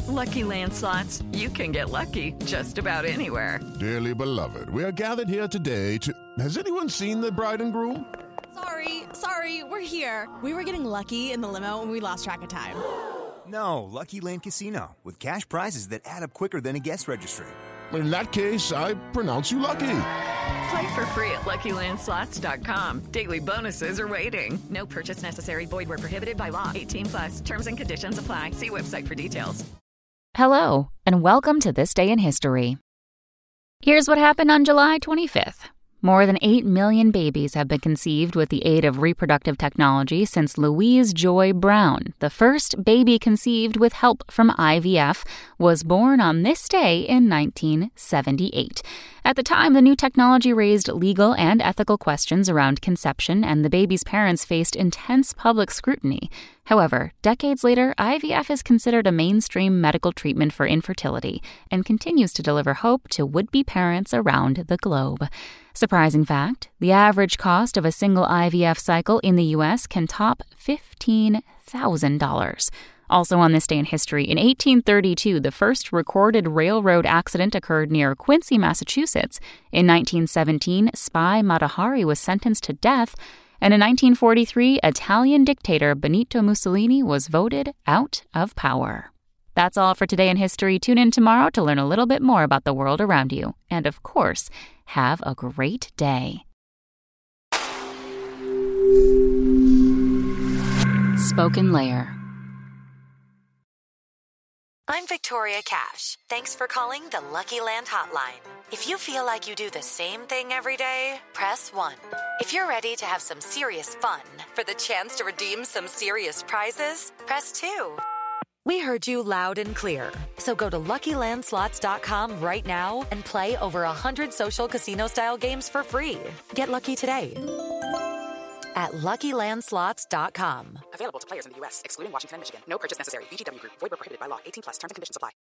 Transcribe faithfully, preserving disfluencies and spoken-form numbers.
With Lucky Land Slots, you can get lucky just about anywhere. Dearly beloved, we are gathered here today to... Has anyone seen the bride and groom? Sorry, sorry, we're here. We were getting lucky in the limo and we lost track of time. No, Lucky Land Casino, with cash prizes that add up quicker than a guest registry. In that case, I pronounce you lucky. Play for free at Lucky Land Slots dot com. Daily bonuses are waiting. No purchase necessary. Void where prohibited by law. eighteen plus. Terms and conditions apply. See website for details. Hello, and welcome to This Day in History. Here's what happened on July twenty-fifth. More than eight million babies have been conceived with the aid of reproductive technology since Louise Joy Brown, the first baby conceived with help from I V F, was born on this day in nineteen seventy-eight. At the time, the new technology raised legal and ethical questions around conception, and the baby's parents faced intense public scrutiny. However, decades later, I V F is considered a mainstream medical treatment for infertility and continues to deliver hope to would-be parents around the globe. Surprising fact, the average cost of a single I V F cycle in the U S can top fifteen thousand dollars. Also on this day in history, in eighteen thirty-two, the first recorded railroad accident occurred near Quincy, Massachusetts. In nineteen seventeen, Spy Matahari was sentenced to death. And in nineteen forty-three, Italian dictator Benito Mussolini was voted out of power. That's all for today in history. Tune in tomorrow to learn a little bit more about the world around you. And of course, have a great day. Spoken Layer. I'm Victoria Cash. Thanks for calling the Lucky Land Hotline. If you feel like you do the same thing every day, press one. If you're ready to have some serious fun for the chance to redeem some serious prizes, press two. We heard you loud and clear. So go to Lucky Land Slots dot com right now and play over one hundred social casino-style games for free. Get lucky today at Lucky Land Slots dot com. Available to players in the U S, excluding Washington and Michigan. No purchase necessary. V G W Group. Void where prohibited by law. eighteen plus. Terms and conditions apply.